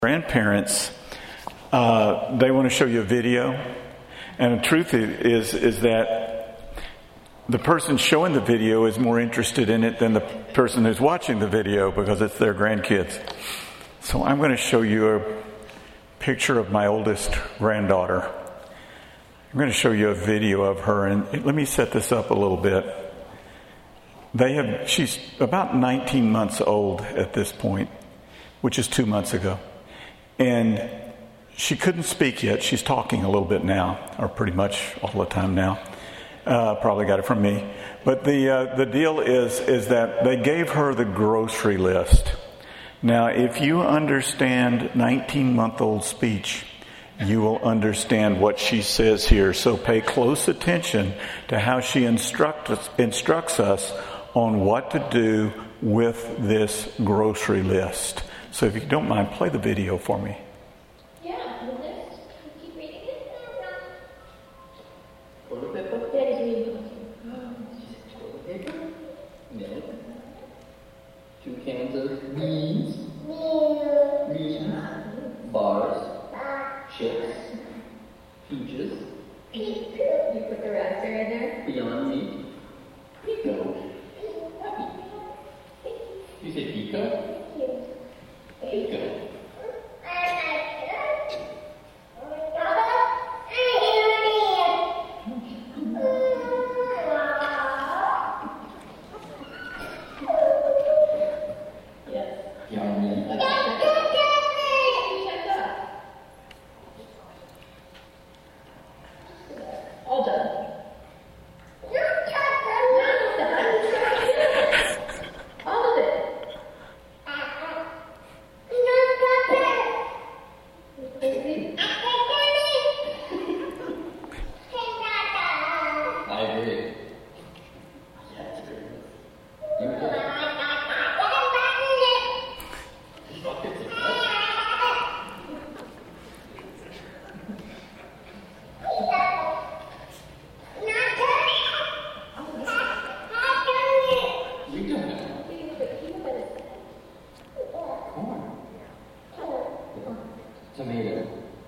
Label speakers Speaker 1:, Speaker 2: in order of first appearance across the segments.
Speaker 1: Grandparents, they want to show you a video, and the truth is that the person showing the video is more interested in it than the person who's watching the video because it's their grandkids. So I'm going to show you a picture of my oldest granddaughter. I'm going to show you a video of her, and let me set this up a little bit. She's about 19 months old at this point, which is 2 months ago. And she couldn't speak yet. She's talking a little bit now, or pretty much all the time now. Probably got it from me. But the deal is that they gave her the grocery list. Now, if you understand 19-month-old speech, you will understand what she says here. So pay close attention to how she instructs us on what to do with this grocery list. So if you don't mind, play the video for me.
Speaker 2: Yeah, the list. Keep reading it.
Speaker 3: Toilet paper?
Speaker 2: Daddy's reading.
Speaker 3: Toilet paper? Milk. 2 cans of beans. Beans. Bars. Chips. Peaches.
Speaker 2: You put the raspberry in there?
Speaker 3: Beyond Meat. Pico. You said Pico? Pico.
Speaker 2: All done. All of it.
Speaker 3: I agree. You did. We don't know. Corn. Tomato.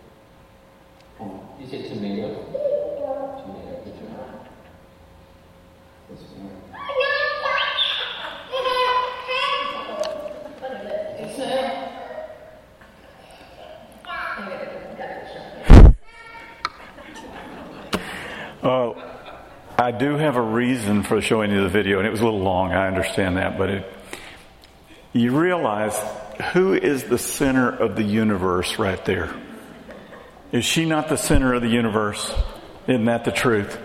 Speaker 3: You said tomato? Tomato. Good job. This one. It's
Speaker 1: Oh, I do have a reason for showing you the video, and it was a little long, I understand that, but you realize who is the center of the universe right there? Is she not the center of the universe? Isn't that the truth?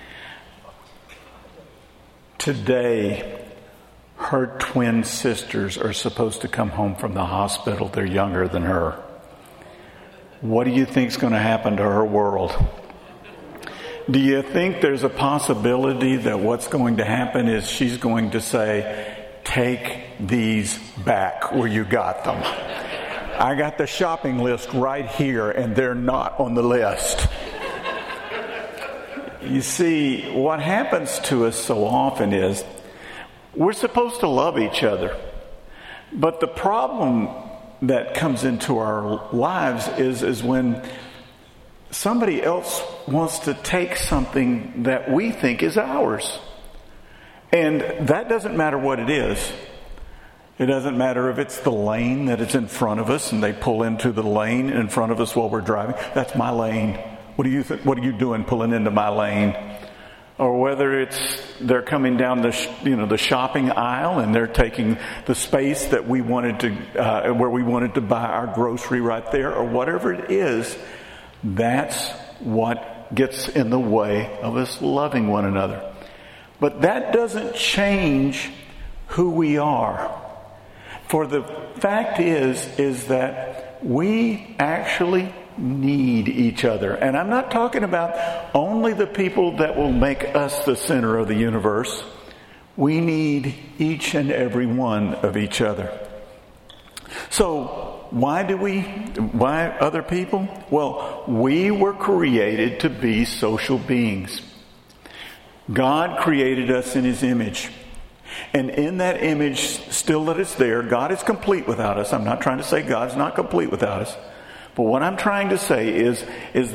Speaker 1: Today, her twin sisters are supposed to come home from the hospital. They're younger than her. What do you think is going to happen to her world? Do you think there's a possibility that what's going to happen is she's going to say, take these back where you got them? I got the shopping list right here and they're not on the list. You see, what happens to us so often is we're supposed to love each other. But the problem that comes into our lives is when somebody else wants to take something that we think is ours. And that doesn't matter what it is. It doesn't matter if it's the lane that is in front of us and they pull into the lane in front of us while we're driving. That's my lane. What are you doing pulling into my lane? Or whether they're coming down the shopping aisle and they're taking the space that we wanted to where we wanted to buy our grocery right there, or whatever it is. That's what gets in the way of us loving one another. But that doesn't change who we are. For the fact is that we actually need each other. And I'm not talking about only the people that will make us the center of the universe. We need each and every one of each other. So why other people? Well, we were created to be social beings. God created us in His image. And in that image still that is there, God is complete without us. I'm not trying to say God's not complete without us. But what I'm trying to say is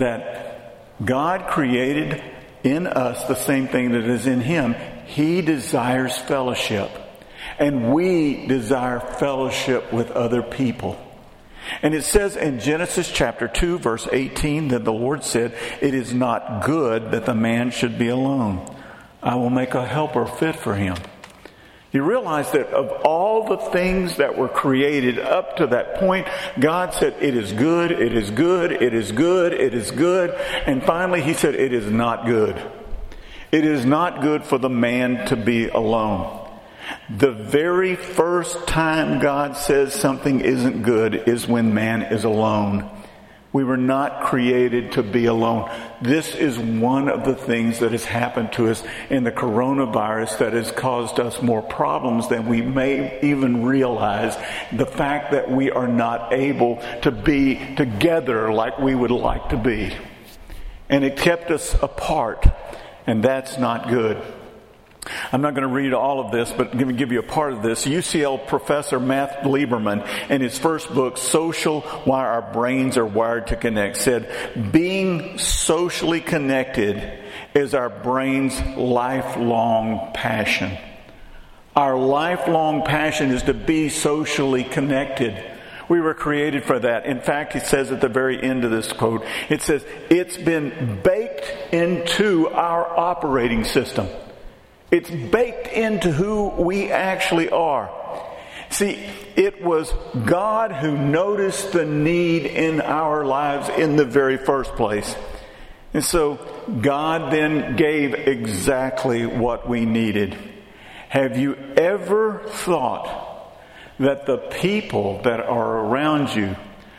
Speaker 1: that God created in us the same thing that is in Him. He desires fellowship. And we desire fellowship with other people. And it says in Genesis chapter 2, verse 18, that the Lord said, "It is not good that the man should be alone. I will make a helper fit for him." You realize that of all the things that were created up to that point, God said, "It is good, it is good, it is good, it is good." And finally He said, "It is not good. It is not good for the man to be alone." The very first time God says something isn't good is when man is alone. We were not created to be alone. This is one of the things that has happened to us in the coronavirus that has caused us more problems than we may even realize. The fact that we are not able to be together like we would like to be. And it kept us apart. And that's not good. I'm not going to read all of this, but let me give you a part of this. UCL professor Matt Lieberman, in his first book, Social, Why Our Brains Are Wired to Connect, said, "Being socially connected is our brain's lifelong passion." Our lifelong passion is to be socially connected. We were created for that. In fact, he says at the very end of this quote, it says, "It's been baked into our operating system." It's baked into who we actually are. See, it was God who noticed the need in our lives in the very first place. And so God then gave exactly what we needed. Have you ever thought that the people that are around you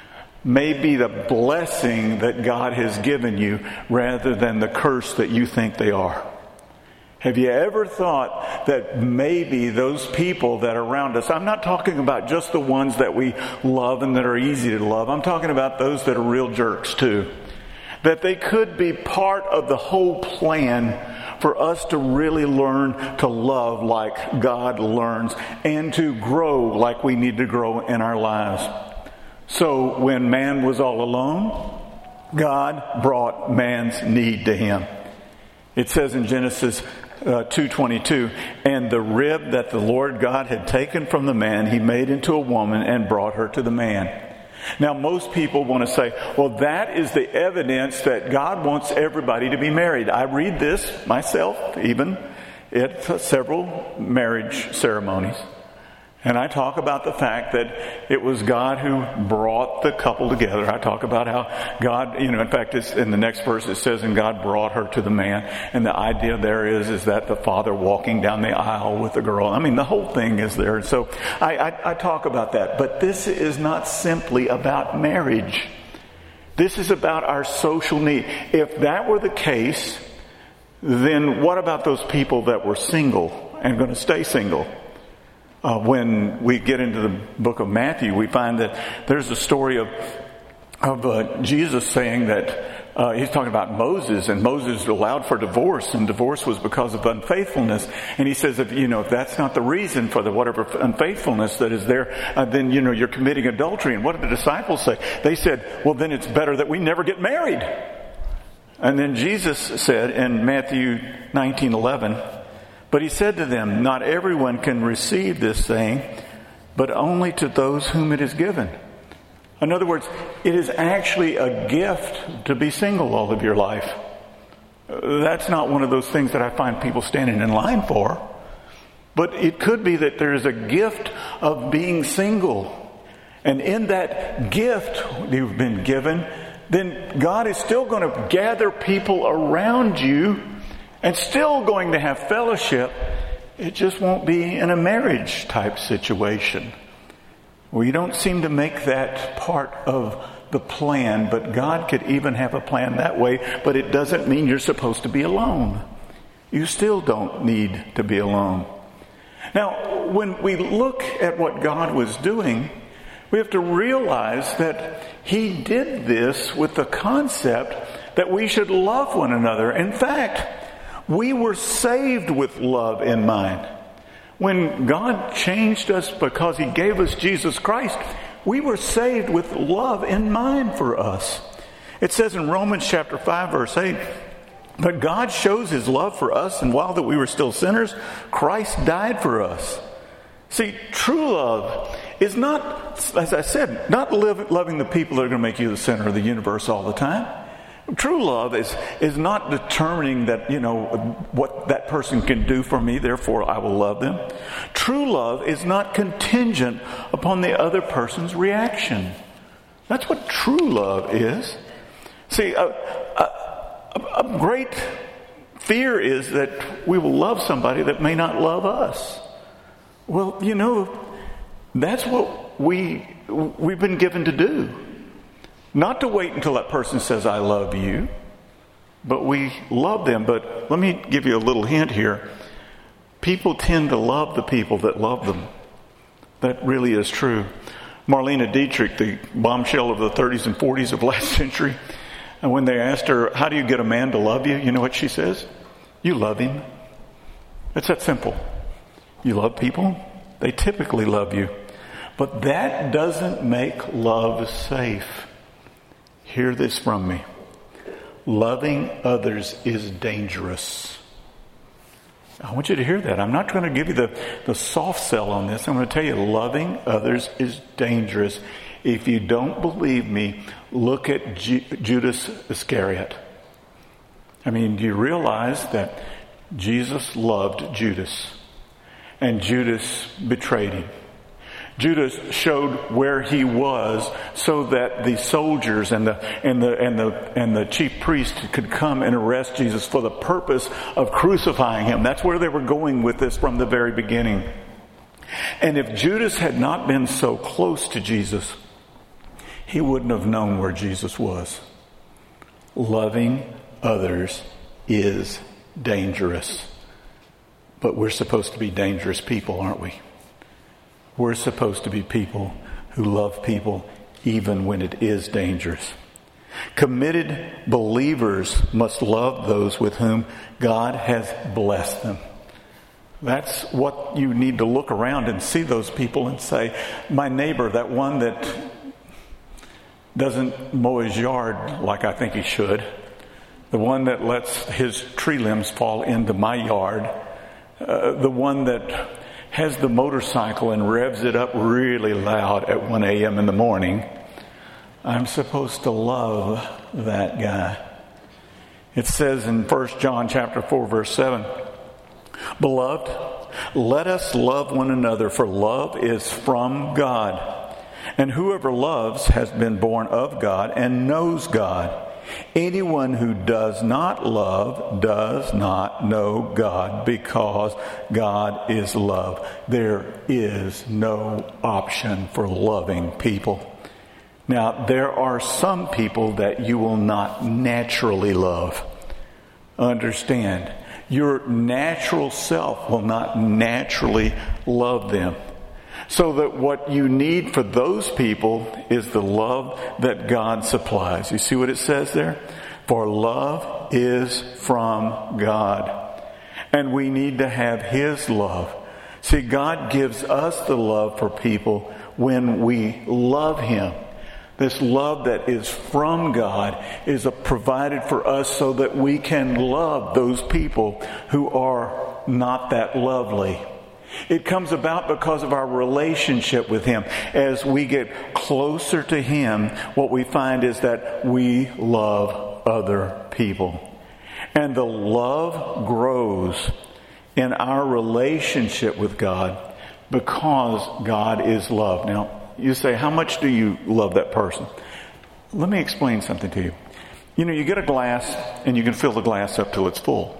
Speaker 1: may be the blessing that God has given you rather than the curse that you think they are? Have you ever thought that maybe those people that are around us, I'm not talking about just the ones that we love and that are easy to love, I'm talking about those that are real jerks too, that they could be part of the whole plan for us to really learn to love like God learns and to grow like we need to grow in our lives. So when man was all alone, God brought man's need to him. It says in Genesis 2:22, "And the rib that the Lord God had taken from the man, He made into a woman and brought her to the man." Now, most people want to say, well, that is the evidence that God wants everybody to be married. I read this myself, even at several marriage ceremonies. And I talk about the fact that it was God who brought the couple together. I talk about how God, in fact, it's in the next verse it says, "And God brought her to the man." And the idea there is that the father walking down the aisle with the girl. I mean, the whole thing is there. So I talk about that. But this is not simply about marriage. This is about our social need. If that were the case, then what about those people that were single and going to stay single? When we get into the book of Matthew, we find that there's a story of Jesus saying that he's talking about Moses, and Moses allowed for divorce, and divorce was because of unfaithfulness. And he says, if that's not the reason for the whatever unfaithfulness that is there, then you're committing adultery. And what did the disciples say? They said, well, then it's better that we never get married. And then Jesus said in Matthew 19:11. But he said to them, "Not everyone can receive this saying, but only to those whom it is given." In other words, it is actually a gift to be single all of your life. That's not one of those things that I find people standing in line for. But it could be that there is a gift of being single. And in that gift you've been given, then God is still going to gather people around you and still going to have fellowship. It just won't be in a marriage type situation. We don't seem to make that part of the plan, but God could even have a plan that way, but it doesn't mean you're supposed to be alone. You still don't need to be alone. Now, when we look at what God was doing, we have to realize that He did this with the concept that we should love one another. In fact, we were saved with love in mind. When God changed us because He gave us Jesus Christ, we were saved with love in mind for us. It says in Romans chapter 5, verse 8, but God shows His love for us, and while that we were still sinners, Christ died for us. See, true love is not, as I said, not loving the people that are going to make you the center of the universe all the time. True love is not determining that, what that person can do for me, therefore I will love them. True love is not contingent upon the other person's reaction. That's what true love is. See, a great fear is that we will love somebody that may not love us. Well, that's what we've been given to do. Not to wait until that person says, I love you, but we love them. But let me give you a little hint here. People tend to love the people that love them. That really is true. Marlene Dietrich, the bombshell of the 30s and 40s of last century, and when they asked her, how do you get a man to love you? You know what she says? You love him. It's that simple. You love people, they typically love you. But that doesn't make love safe. Hear this from me. Loving others is dangerous. I want you to hear that. I'm not going to give you the soft sell on this. I'm going to tell you loving others is dangerous. If you don't believe me, look at Judas Iscariot. Do you realize that Jesus loved Judas and Judas betrayed him? Judas showed where he was so that the soldiers and the chief priest could come and arrest Jesus for the purpose of crucifying him. That's where they were going with this from the very beginning. And if Judas had not been so close to Jesus, he wouldn't have known where Jesus was. Loving others is dangerous. But we're supposed to be dangerous people, aren't we? We're supposed to be people who love people even when it is dangerous. Committed believers must love those with whom God has blessed them. That's what you need to look around and see those people and say, my neighbor, that one that doesn't mow his yard like I think he should, the one that lets his tree limbs fall into my yard, the one that has the motorcycle and revs it up really loud at 1 a.m. in the morning, I'm supposed to love that guy. It says in 1 John chapter 4, verse 7, Beloved, let us love one another, for love is from God. And whoever loves has been born of God and knows God. Anyone who does not love does not know God, because God is love. There is no option for loving people. Now, there are some people that you will not naturally love. Understand, your natural self will not naturally love them. So that what you need for those people is the love that God supplies. You see what it says there? For love is from God. And we need to have His love. See, God gives us the love for people when we love Him. This love that is from God is provided for us so that we can love those people who are not that lovely. It comes about because of our relationship with Him. As we get closer to Him, what we find is that we love other people. And the love grows in our relationship with God because God is love. Now, you say, how much do you love that person? Let me explain something to you. You get a glass and you can fill the glass up till it's full.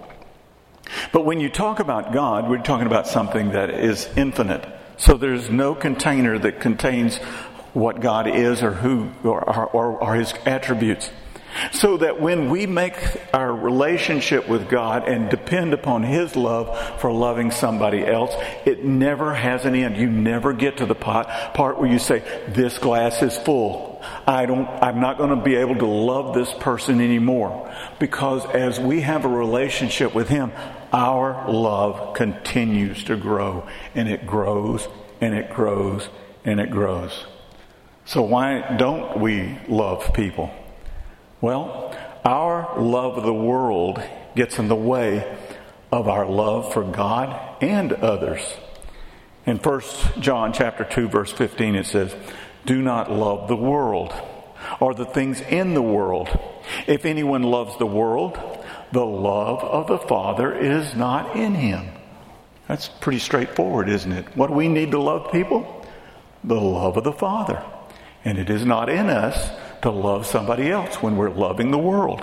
Speaker 1: But when you talk about God, we're talking about something that is infinite. So there's no container that contains what God is or who or His attributes. So that when we make our relationship with God and depend upon His love for loving somebody else, it never has an end. You never get to the part where you say, this glass is full. I'm not going to be able to love this person anymore. Because as we have a relationship with Him, our love continues to grow. And it grows, and it grows, and it grows. So why don't we love people? Well, our love of the world gets in the way of our love for God and others. In 1 John chapter 2, verse 15, it says, "Do not love the world or the things in the world. If anyone loves the world, the love of the Father is not in him." That's pretty straightforward, isn't it? What do we need to love people? The love of the Father. And it is not in us to love somebody else when we're loving the world.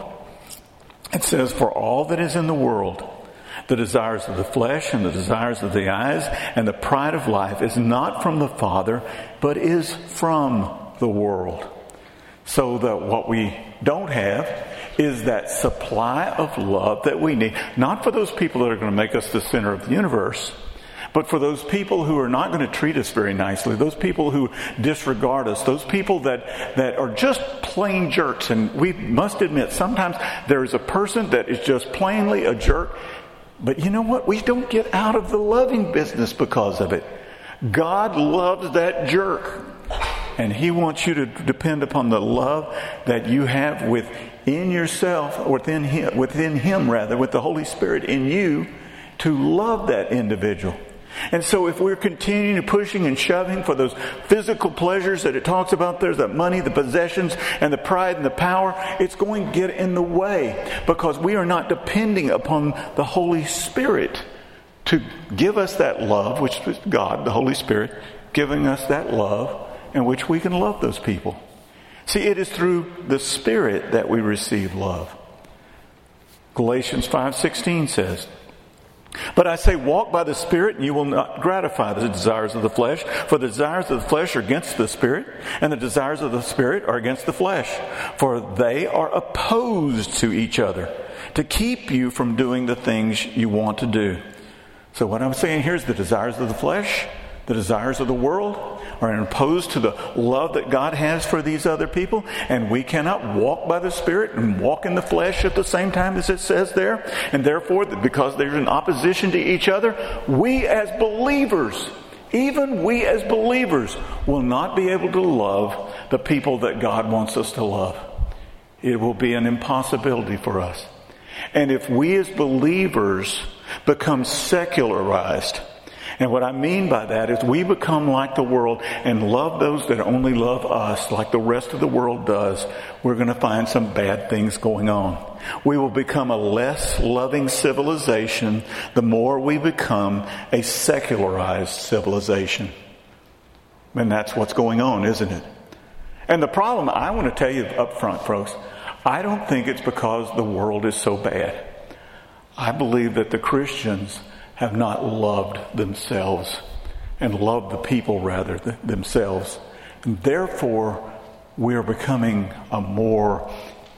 Speaker 1: It says, "For all that is in the world, the desires of the flesh and the desires of the eyes and the pride of life is not from the Father, but is from the world." So that what we don't have is that supply of love that we need. Not for those people that are going to make us the center of the universe, but for those people who are not going to treat us very nicely, those people who disregard us, those people that are just plain jerks. And we must admit, sometimes there is a person that is just plainly a jerk. But you know what? We don't get out of the loving business because of it. God loves that jerk. And He wants you to depend upon the love that you have within yourself, within Him, with the Holy Spirit in you, to love that individual. And so if we're continuing pushing and shoving for those physical pleasures that it talks about, there's the money, the possessions, and the pride and the power, it's going to get in the way because we are not depending upon the Holy Spirit to give us that love, which is God, the Holy Spirit, giving us that love in which we can love those people. See, it is through the Spirit that we receive love. Galatians 5:16 says, "But I say, walk by the Spirit, and you will not gratify the desires of the flesh. For the desires of the flesh are against the Spirit, and the desires of the Spirit are against the flesh. For they are opposed to each other, to keep you from doing the things you want to do." So what I'm saying here is the desires of the flesh, the desires of the world, are opposed to the love that God has for these other people, and we cannot walk by the Spirit and walk in the flesh at the same time as it says there. And therefore, because there's an opposition to each other, we as believers, even we as believers, will not be able to love the people that God wants us to love. It will be an impossibility for us. And if we as believers become secularized, and what I mean by that is we become like the world and love those that only love us like the rest of the world does, we're going to find some bad things going on. We will become a less loving civilization the more we become a secularized civilization. And that's what's going on, isn't it? And the problem, I want to tell you up front, folks, I don't think it's because the world is so bad. I believe that the Christians have not loved themselves and loved the people rather themselves. And therefore, we are becoming a more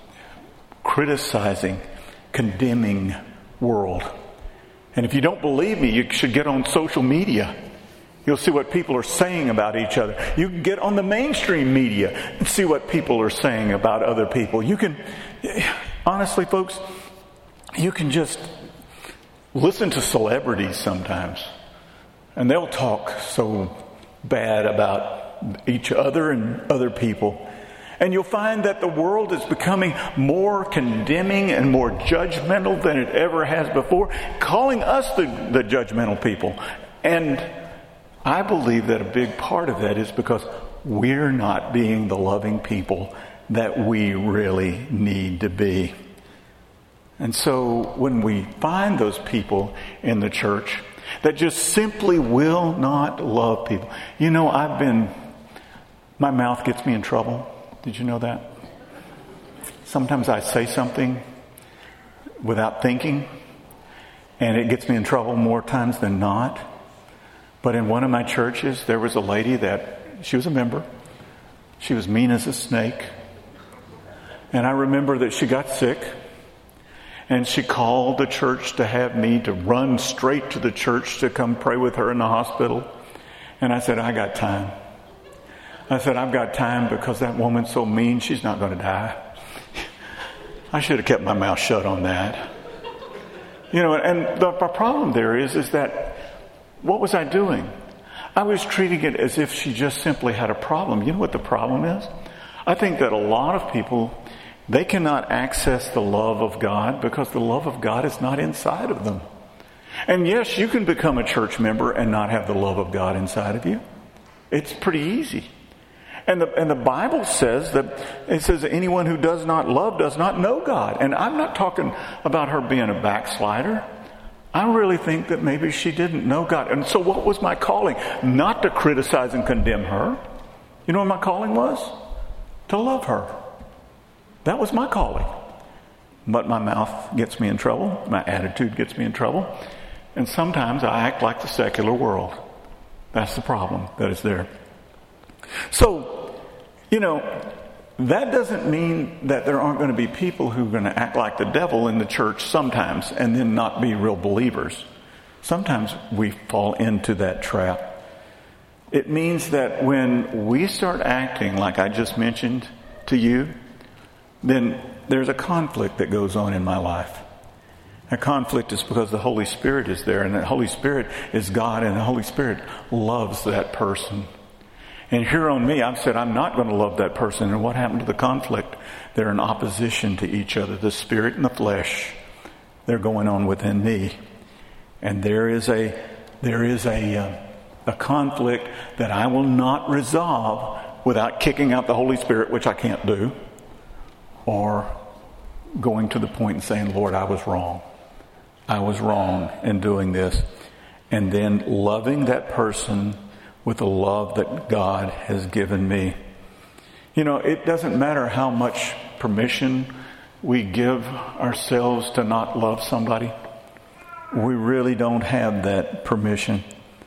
Speaker 1: criticizing, condemning world. And if you don't believe me, you should get on social media. You'll see what people are saying about each other. You can get on the mainstream media and see what people are saying about other people. You can, honestly, folks, you can just listen to celebrities sometimes, and they'll talk so bad about each other and other people. And you'll find that the world is becoming more condemning and more judgmental than it ever has before, calling us the judgmental people. And I believe that a big part of that is because we're not being the loving people that we really need to be. And so when we find those people in the church that just simply will not love people. You know, my mouth gets me in trouble. Did you know that? Sometimes I say something without thinking, and it gets me in trouble more times than not. But in one of my churches, there was a lady she was a member. She was mean as a snake. And I remember that she got sick. And she called the church to have me to run straight to the church to come pray with her in the hospital. And I said, I got time. I said, I've got time because that woman's so mean, she's not going to die. I should have kept my mouth shut on that. And the problem there is that what was I doing? I was treating it as if she just simply had a problem. You know what the problem is? I think that a lot of people, they cannot access the love of God because the love of God is not inside of them. And yes, you can become a church member and not have the love of God inside of you. It's pretty easy. And the Bible says anyone who does not love does not know God. And I'm not talking about her being a backslider. I really think that maybe she didn't know God. And so what was my calling? Not to criticize and condemn her. You know what my calling was? To love her. That was my calling. But my mouth gets me in trouble. My attitude gets me in trouble. And sometimes I act like the secular world. That's the problem that is there. So, that doesn't mean that there aren't going to be people who are going to act like the devil in the church sometimes and then not be real believers. Sometimes we fall into that trap. It means that when we start acting like I just mentioned to you, then there's a conflict that goes on in my life. That conflict is because the Holy Spirit is there, and the Holy Spirit is God, and the Holy Spirit loves that person. And here on me, I've said I'm not going to love that person. And what happened to the conflict? They're in opposition to each other. The spirit and the flesh, they're going on within me. And there is a conflict that I will not resolve without kicking out the Holy Spirit, which I can't do, or going to the point and saying, Lord, I was wrong. I was wrong in doing this. And then loving that person with the love that God has given me. It doesn't matter how much permission we give ourselves to not love somebody. We really don't have that permission.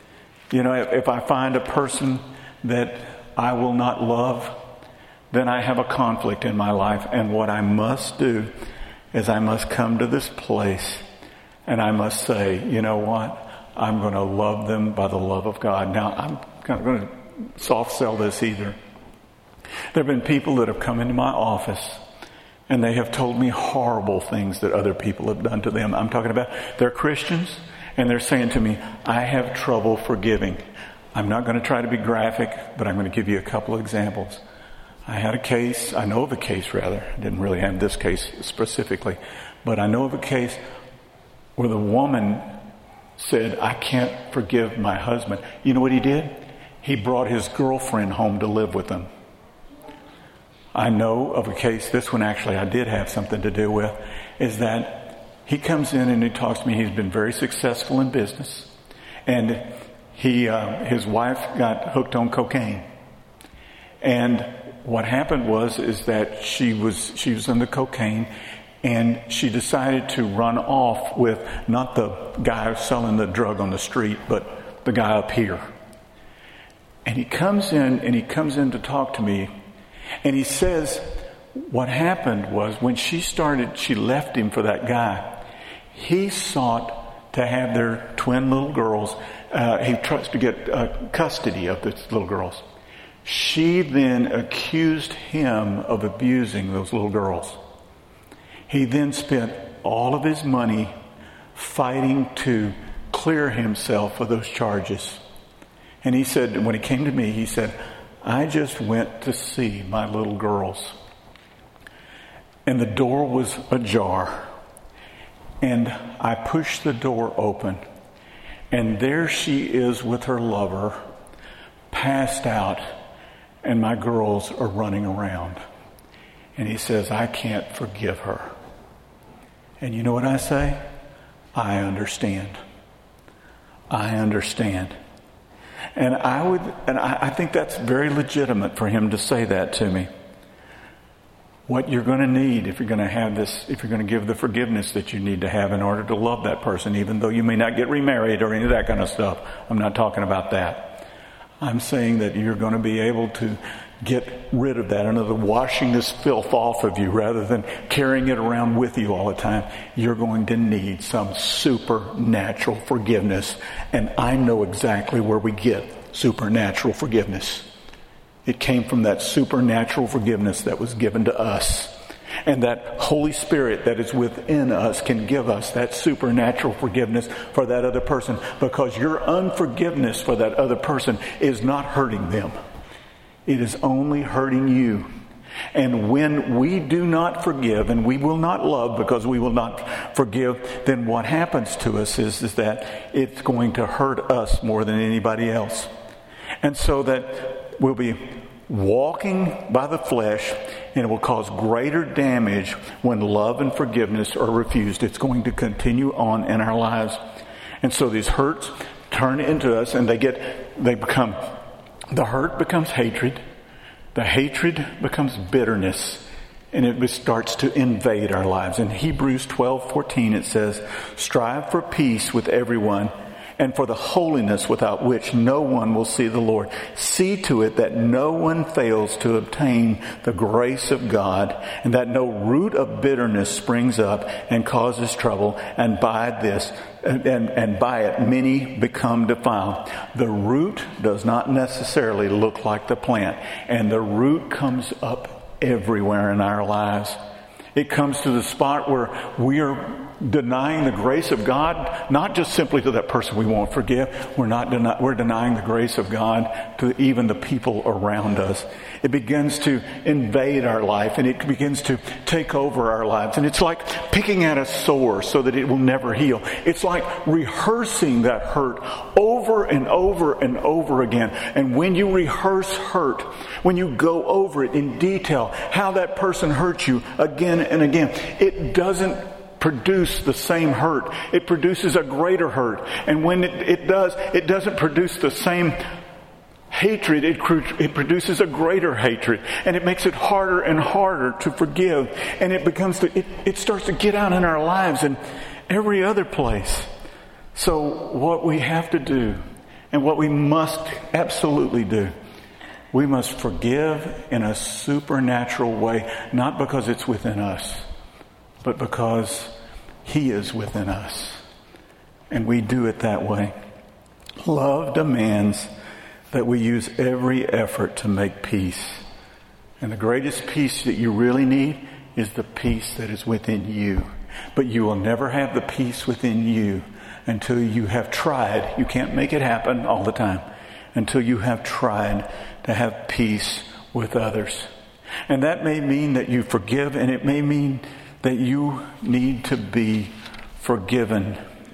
Speaker 1: If I find a person that I will not love, then I have a conflict in my life. And what I must do is I must come to this place and I must say, you know what? I'm going to love them by the love of God. Now, I'm not going to soft sell this either. There have been people that have come into my office and they have told me horrible things that other people have done to them. I'm talking about they're Christians and they're saying to me, I have trouble forgiving. I'm not going to try to be graphic, but I'm going to give you a couple of examples. I know of a case. I didn't really have this case specifically, but I know of a case where the woman said, I can't forgive my husband. You know what he did? He brought his girlfriend home to live with him. I know of a case, this one actually I did have something to do with, is that he comes in and he talks to me. He's been very successful in business. And his wife got hooked on cocaine. And what happened is that she was on the cocaine, and she decided to run off with not the guy selling the drug on the street, but the guy up here. And he comes in to talk to me, and he says what happened was when she left him for that guy. He sought to have their twin little girls. He tries to get custody of the little girls. She then accused him of abusing those little girls. He then spent all of his money fighting to clear himself of those charges. And he said, when he came to me, he said, I just went to see my little girls. And the door was ajar. And I pushed the door open. And there she is with her lover, passed out. And my girls are running around. And he says, I can't forgive her. And you know what I say? I understand. I understand. And I think that's very legitimate for him to say that to me. What you're going to need if you're going to have this, if you're going to give the forgiveness that you need to have in order to love that person, even though you may not get remarried or any of that kind of stuff. I'm not talking about that. I'm saying that you're going to be able to get rid of that. Another, washing this filth off of you rather than carrying it around with you all the time. You're going to need some supernatural forgiveness. And I know exactly where we get supernatural forgiveness. It came from that supernatural forgiveness that was given to us. And that Holy Spirit that is within us can give us that supernatural forgiveness for that other person, because your unforgiveness for that other person is not hurting them. It is only hurting you. And when we do not forgive, and we will not love because we will not forgive, then what happens to us is that it's going to hurt us more than anybody else. And so that we'll be walking by the flesh, and it will cause greater damage when love and forgiveness are refused. It's going to continue on in our lives. And so these hurts turn into us, and the hurt becomes hatred. The hatred becomes bitterness, and it starts to invade our lives. In Hebrews 12:14 it says, "Strive for peace with everyone, and for the holiness without which no one will see the Lord. See to it that no one fails to obtain the grace of God, and that no root of bitterness springs up and causes trouble, and by it many become defiled." The root does not necessarily look like the plant, and the root comes up everywhere in our lives. It comes to the spot where we are denying the grace of God, not just simply to that person we won't forgive. We're denying the grace of God to even the people around us. It begins to invade our life, and it begins to take over our lives. And it's like picking at a sore so that it will never heal. It's like rehearsing that hurt over and over and over again. And when you rehearse hurt, when you go over it in detail, how that person hurt you again and again, it doesn't produce the same hurt. It produces a greater hurt. And when it doesn't produce the same hatred. It produces a greater hatred. And it makes it harder and harder to forgive. And it starts to get out in our lives and every other place. So what we have to do, and what we must absolutely do, we must forgive in a supernatural way, not because it's within us, but because He is within us. And we do it that way. Love demands that we use every effort to make peace. And the greatest peace that you really need is the peace that is within you. But you will never have the peace within you until you have tried. You can't make it happen all the time. Until you have tried to have peace with others. And that may mean that you forgive, and it may mean that you need to be forgiven.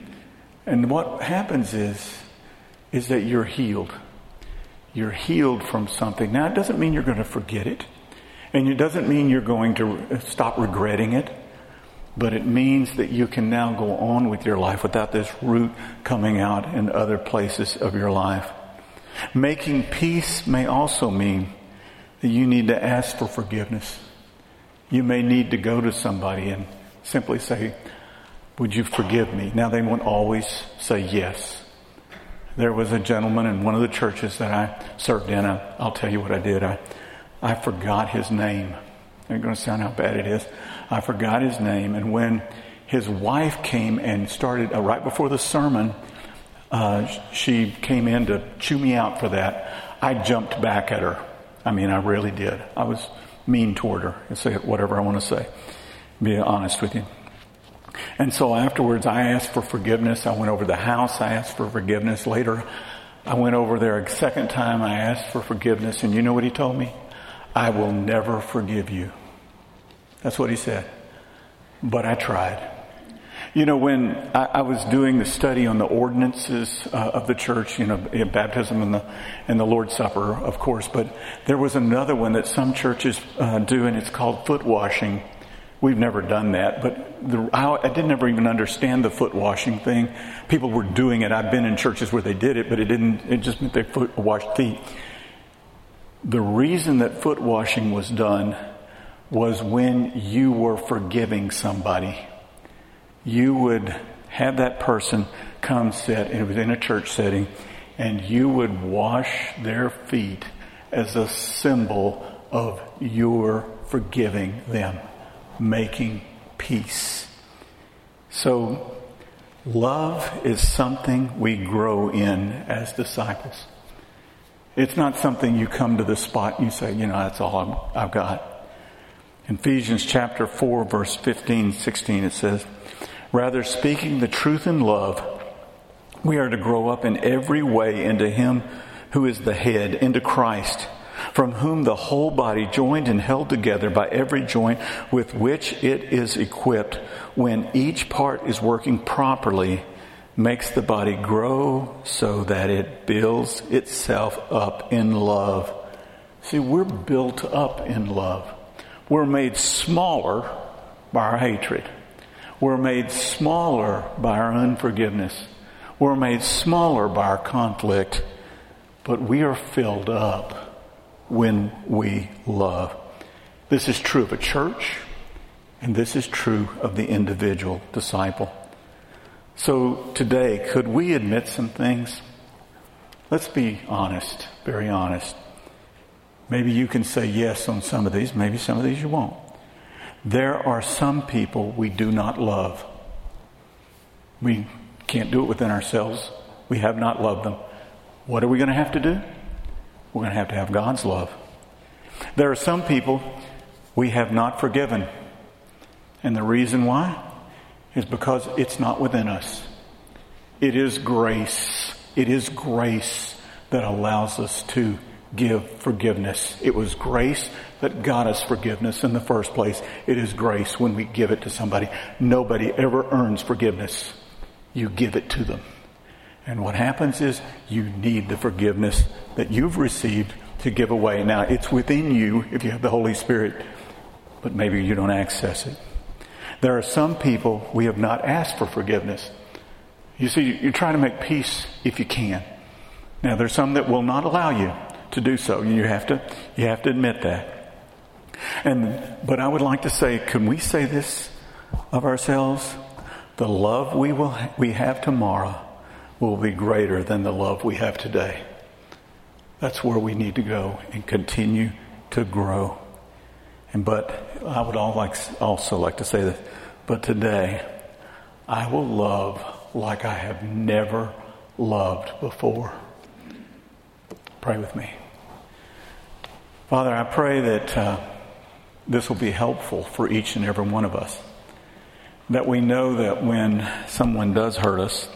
Speaker 1: And what happens is that you're healed. You're healed from something. Now, it doesn't mean you're going to forget it. And it doesn't mean you're going to stop regretting it. But it means that you can now go on with your life without this root coming out in other places of your life. Making peace may also mean that you need to ask for forgiveness. You may need to go to somebody and simply say, "Would you forgive me?" Now, they won't always say yes. There was a gentleman in one of the churches that I served in. I'll tell you what I did. I forgot his name. It's going to sound how bad it is. I forgot his name. And when his wife came and started, right before the sermon, she came in to chew me out for that. I jumped back at her. I mean, I really did. I was mean toward her. I say whatever I want to say. Be honest with you. And so afterwards, I asked for forgiveness. I went over to the house. I asked for forgiveness. Later, I went over there a second time. I asked for forgiveness. And you know what he told me? "I will never forgive you." That's what he said. But I tried. You know, when I was doing the study on the ordinances of the church, baptism and the Lord's Supper, of course, but there was another one that some churches do, and it's called foot washing. We've never done that, but I didn't ever even understand the foot washing thing. People were doing it. I've been in churches where they did it, but it just meant they washed feet. The reason that foot washing was done was when you were forgiving somebody. You would have that person come sit, and it was in a church setting, and you would wash their feet as a symbol of your forgiving them, making peace. So love is something we grow in as disciples. It's not something you come to the spot and you say, that's all I've got. In Ephesians chapter 4, verse 15, 16, it says, rather, speaking the truth in love, we are to grow up in every way into Him who is the head, into Christ, from whom the whole body, joined and held together by every joint with which it is equipped, when each part is working properly, makes the body grow so that it builds itself up in love. See, we're built up in love. We're made smaller by our hatred. We're made smaller by our unforgiveness. We're made smaller by our conflict. But we are filled up when we love. This is true of a church, and this is true of the individual disciple. So today, could we admit some things? Let's be honest, very honest. Maybe you can say yes on some of these, maybe some of these you won't. There are some people we do not love. We can't do it within ourselves. We have not loved them. What are we going to have to do? We're going to have God's love. There are some people we have not forgiven. And the reason why is because it's not within us. It is grace. It is grace that allows us to give forgiveness. It was grace that got us forgiveness in the first place. It is grace when we give it to somebody. Nobody ever earns forgiveness. You give it to them. And what happens is you need the forgiveness that you've received to give away. Now, it's within you if you have the Holy Spirit, but maybe you don't access it. There are some people we have not asked for forgiveness. You see, you're trying to make peace if you can. Now, there's some that will not allow you to do so. You have to admit that. But I would like to say, can we say this of ourselves? The love we have tomorrow will be greater than the love we have today. That's where we need to go and continue to grow. But I would also like to say this. But today, I will love like I have never loved before. Pray with me. Father, I pray that this will be helpful for each and every one of us. That we know that when someone does hurt us,